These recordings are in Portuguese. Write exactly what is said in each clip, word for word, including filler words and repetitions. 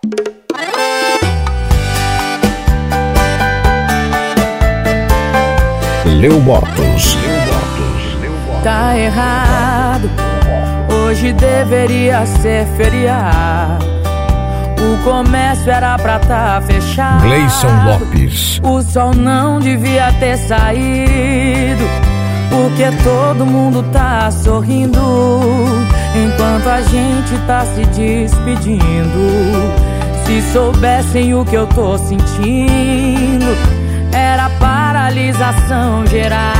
Leo Bortos. Tá errado, hoje deveria ser feriado. O comércio era pra tá fechado. Gleison Lopes. O sol não devia ter saído, porque todo mundo tá sorrindo, enquanto a gente tá se despedindo. Se soubessem o que eu tô sentindo, era paralisação geral.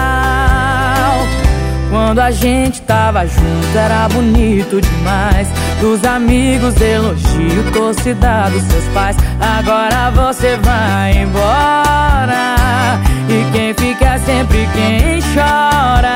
Quando a gente tava junto era bonito demais. Dos amigos elogio, torcida dos seus pais. Agora você vai embora, e quem fica é sempre quem chora.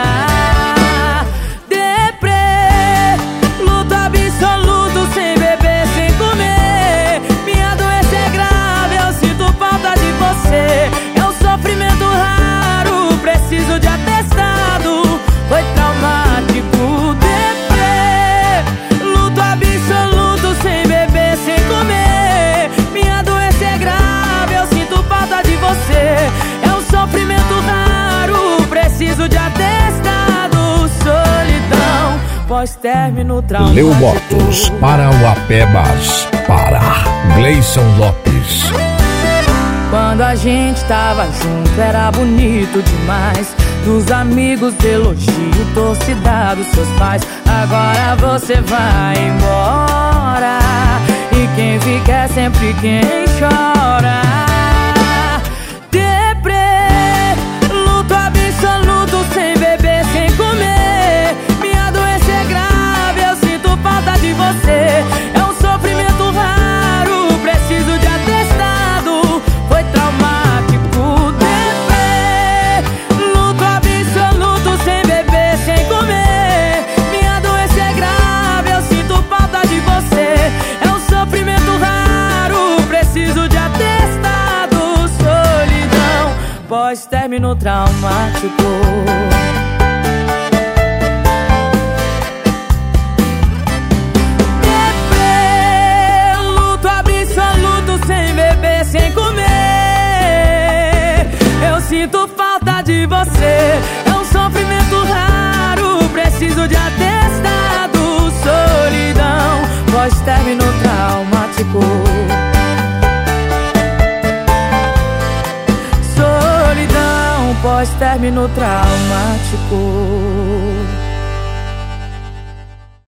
Deprê, luto absoluto, sem beber, sem comer. Minha doença é grave, eu sinto falta de você. É um sofrimento raro, preciso de atestado. Foi traumático. Deprê, luto absoluto, sem beber, sem comer. Minha doença é grave, eu sinto falta de você. É um sofrimento raro, preciso de atestado. Solidão, pós-término traumático. Leo Bortos, para o Apebas, para Gleison Lopes. Quando a gente tava junto era bonito demais. Dos amigos elogio, torcida dos seus pais. Agora você vai embora, e quem fica é sempre quem chora. Deprê, luto absoluto, sem beber, sem comer. Minha doença é grave, eu sinto falta de você. É um sofrimento raro, preciso de atestado. Foi traumático. Deprê, luto absoluto, sem beber, sem comer. Minha doença é grave, eu sinto falta de você. É um sofrimento raro, preciso de atestado. Solidão, pós-término traumático. Sem comer, eu sinto falta de você. É um sofrimento raro, preciso de atestado. Solidão, pós-término traumático. Solidão, pós-término traumático.